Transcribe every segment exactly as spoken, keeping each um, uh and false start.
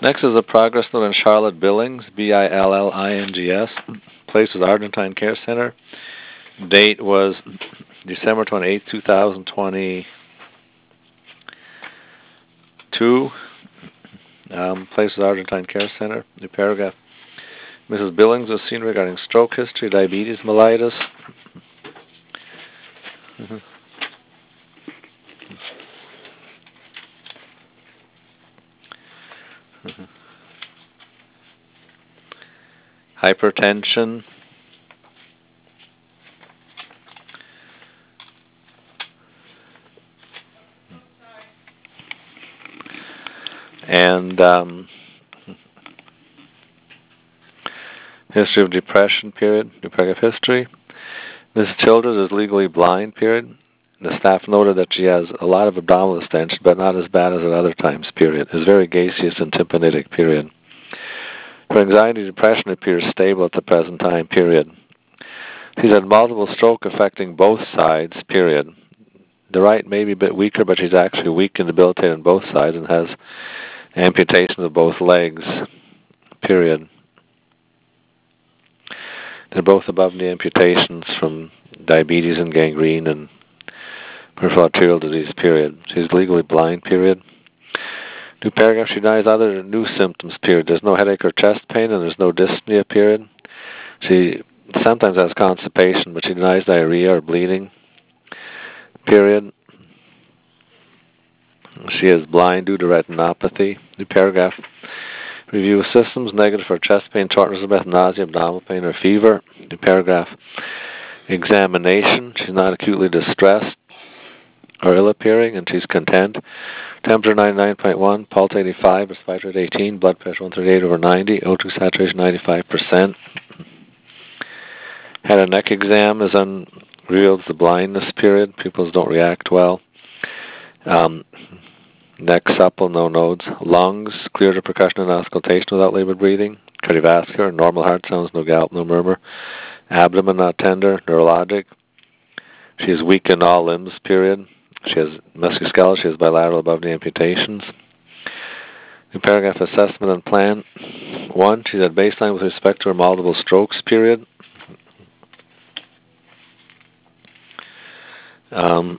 Next is a progress note on Charlotte Billings, B I L L I N G S. Place was Argentine Care Center. Date was December twenty-eighth, two thousand twenty-two. Um, place was Argentine Care Center. New paragraph. Missus Billings was seen regarding stroke history, diabetes mellitus. Hypertension. And um, history of depression, period. New paragraph history. Missus Childers is legally blind, period. The staff noted that she has a lot of abdominal distension, but not as bad as at other times, period. Is very gaseous and tympanitic, period. Her anxiety and depression appears stable at the present time, period. She's had multiple stroke affecting both sides, period. The right may be a bit weaker, but she's actually weak and debilitated on both sides and has amputation of both legs, period. They're both above knee amputations from diabetes and gangrene and peripheral arterial disease, period. She's legally blind, period. New paragraph, she denies other new symptoms, period. There's no headache or chest pain, and there's no dyspnea, period. She sometimes has constipation, but she denies diarrhea or bleeding, period. She is blind due to retinopathy. New paragraph, review of systems, negative for chest pain, shortness of breath, nausea, abdominal pain, or fever. New paragraph, examination, she's not acutely distressed or ill-appearing, and she's content. Temperature ninety-nine point one, pulse eighty-five, respiratory rate eighteen, blood pressure one thirty-eight over ninety, O two saturation ninety-five percent. Had a neck exam, is on, reveals the blindness, period. Pupils don't react well. Um, neck supple, no nodes. Lungs, clear to percussion and auscultation without labored breathing. Cardiovascular, normal heart sounds, no gallop, no murmur. Abdomen not tender, neurologic. She is weak in all limbs, period. She has musculoskeletal, she has bilateral above knee amputations. New paragraph, assessment and plan. One, she's at baseline with respect to her multiple strokes, period. Um,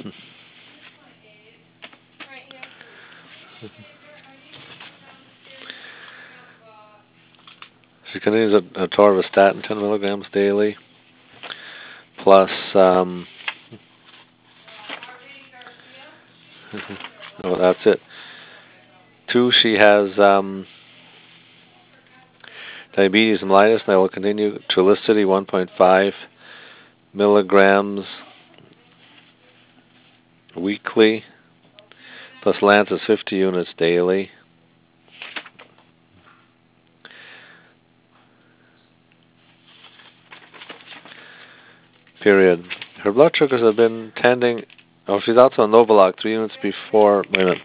she continues a, a atorvastatin, ten milligrams daily, plus, um, oh, that's it. Two, she has um, diabetes mellitus, and I will continue Trulicity, one point five milligrams weekly, plus Lantus, fifty units daily. Period. Her blood sugars have been tending. Oh, she's also on Novolog three units before. Wait a minute.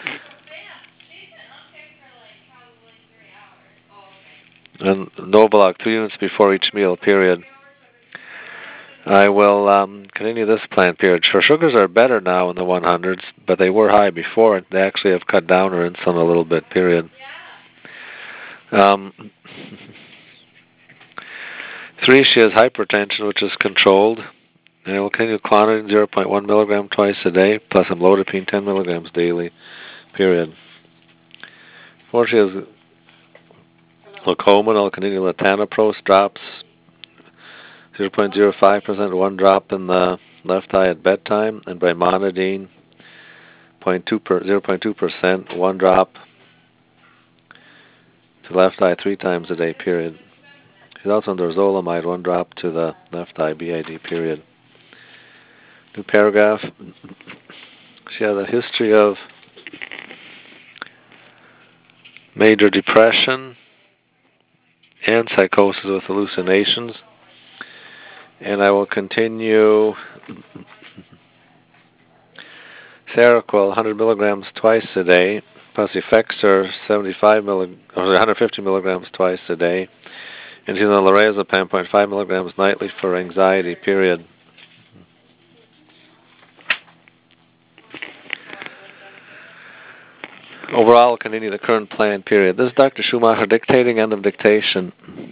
And Novolog three units before each meal. Period. I will um, continue this plan. Period. Her sugars are better now in the one hundreds, but they were high before. They actually have cut down her insulin a little bit. Period. Um, three, she has hypertension, which is controlled. And I will continue clonidine zero point one milligram twice a day, plus amlodipine ten milligrams daily, period. Four, she has glaucoma, and I'll continue latanoprost drops, zero point zero five percent, one drop in the left eye at bedtime, and brimonidine, zero point two percent, one drop to the left eye three times a day, period. She's also on dorzolamide, one drop to the left eye, B I D, period. New paragraph. She has a history of major depression and psychosis with hallucinations. And I will continue Seroquel, one hundred milligrams twice a day, plus Effexor, seventy-five milli, or one hundred fifty milligrams twice a day. And she's on Lorazepam, zero point five milligrams nightly for anxiety, period. Overall, continue the current plan period. This is Doctor Schumacher dictating, end of dictation.